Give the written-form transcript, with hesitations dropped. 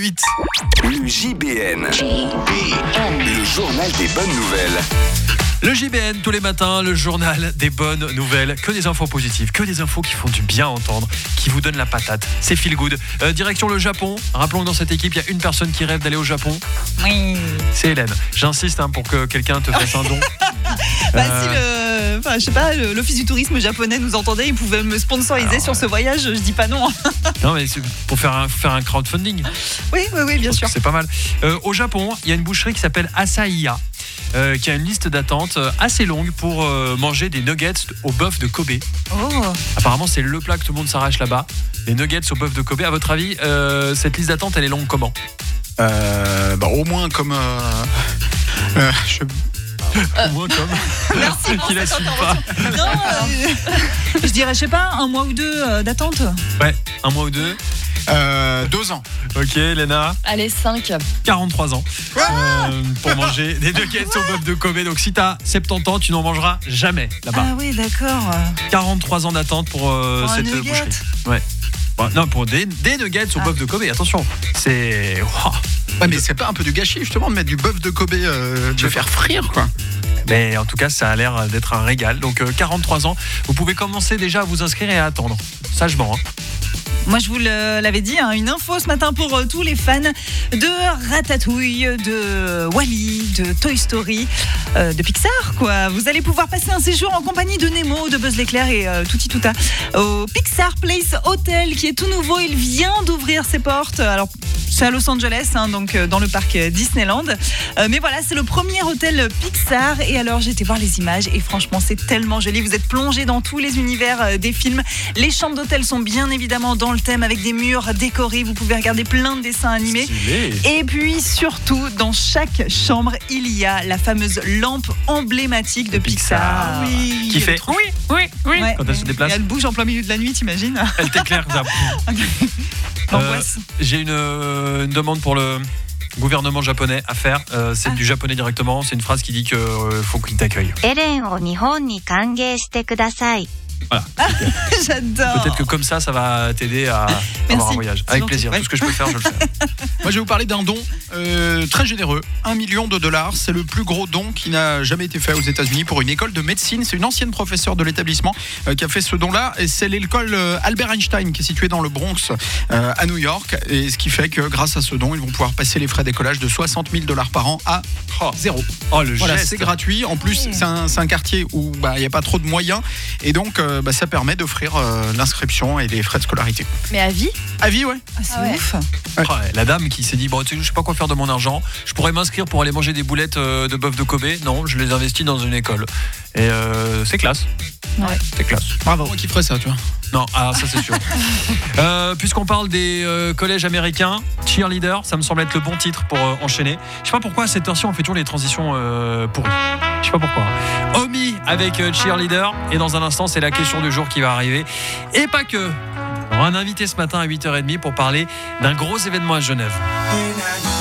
8h08. Le JBN. Le journal des bonnes nouvelles. Le JBN, tous les matins, le journal des bonnes nouvelles. Que des infos positives, que des infos qui font du bien à entendre, qui vous donnent la patate. C'est feel good. Direction le Japon. Rappelons que dans cette équipe, il y a une personne qui rêve d'aller au Japon. Oui. C'est Hélène. J'insiste pour que quelqu'un te fasse un don. Si l'office du tourisme japonais nous entendait, il pouvait me sponsoriser sur ce voyage. Je dis pas non. Non, mais c'est pour faire un crowdfunding. Oui, bien sûr. C'est pas mal. Au Japon, il y a une boucherie qui s'appelle Asahiya. Qui a une liste d'attente assez longue pour manger des nuggets au bœuf de Kobe. Oh. Apparemment, c'est le plat que tout le monde s'arrache là-bas. Les nuggets au bœuf de Kobe. À votre avis, cette liste d'attente, elle est longue comment ? Au moins comme... Au moins comme... Merci qui l'assume pas. Non, je dirais, un mois ou deux d'attente. Ouais, un mois ou deux. 2 ans. Ok, Léna. Allez, 5. 43 ans pour manger des nuggets au bœuf de Kobe. Donc si t'as 70 ans, tu n'en mangeras jamais là-bas. Ah oui, d'accord. 43 ans d'attente pour cette nugget. boucherie. Ouais. Bon, non, pour des nuggets au bœuf de Kobe. Attention, c'est... Wow. Ouais, mais c'est pas un peu du gâchis justement de mettre du bœuf de Kobe, de le faire frire quoi. Mais en tout cas, ça a l'air d'être un régal. Donc 43 ans, vous pouvez commencer déjà à vous inscrire et à attendre. Sagement. Hein. Moi, je vous l'avais dit, une info ce matin pour tous les fans de Ratatouille, de Wall-E, de Toy Story, de Pixar, quoi. Vous allez pouvoir passer un séjour en compagnie de Nemo, de Buzz l'éclair et Tutti Tuta au Pixar Place Hotel, qui est tout nouveau. Il vient d'ouvrir ses portes. Alors, c'est à Los Angeles, donc dans le parc Disneyland. Mais voilà, c'est le premier hôtel Pixar. Et alors, j'ai été voir les images et franchement, c'est tellement joli. Vous êtes plongé dans tous les univers des films. Les chambres d'hôtel sont bien évidemment dans le thème avec des murs décorés. Vous pouvez regarder plein de dessins animés. Stylé. Et puis surtout, dans chaque chambre, il y a la fameuse lampe emblématique de Pixar. Oui. Qui fait oui. Ouais. Quand elle se déplace. Et elle bouge en plein milieu de la nuit, t'imagines ? Elle t'éclaire comme ça. L'angoisse. J'ai une demande pour le gouvernement japonais à faire. C'est du japonais directement. C'est une phrase qui dit que faut qu'il t'accueille. エレンを日本に歓迎してください。 Voilà. J'adore. Peut-être que comme ça va t'aider à avoir un voyage. Avec C'est plaisir. gentil. Tout ce que je peux faire, je le fais. Moi je vais vous parler d'un don très généreux, $1 million. C'est le plus gros don qui n'a jamais été fait aux États-Unis pour une école de médecine. C'est une ancienne professeure de l'établissement qui a fait ce don-là. Et c'est l'école Albert Einstein qui est située dans le Bronx à New York. Et ce qui fait que grâce à ce don, ils vont pouvoir passer les frais d'écolage de $60 000 par an à zéro. Oh, le Voilà, geste. c'est gratuit. En plus, c'est un quartier où il n'y a pas trop de moyens. Et donc, ça permet d'offrir l'inscription et les frais de scolarité. Mais à vie ? À vie, ouais. Ah, c'est Ah ouais. ouf. Ouais, la dame qui s'est dit bon, tu sais, je sais pas quoi faire de mon argent, je pourrais m'inscrire pour aller manger des boulettes de bœuf de Kobe. Non, je les investis dans une école. Et c'est classe. Ouais. C'est classe. Bravo. Moi qui ferais ça, tu vois. Non, ça c'est sûr. Puisqu'on parle des collèges américains, Cheerleader, ça me semble être le bon titre pour enchaîner. Je sais pas pourquoi à cette heure-ci on fait toujours les transitions pourries. Je sais pas pourquoi. Omi avec Cheerleader, et dans un instant c'est la question du jour qui va arriver. Et pas que. On aura un invité ce matin à 8h30 pour parler d'un gros événement à Genève.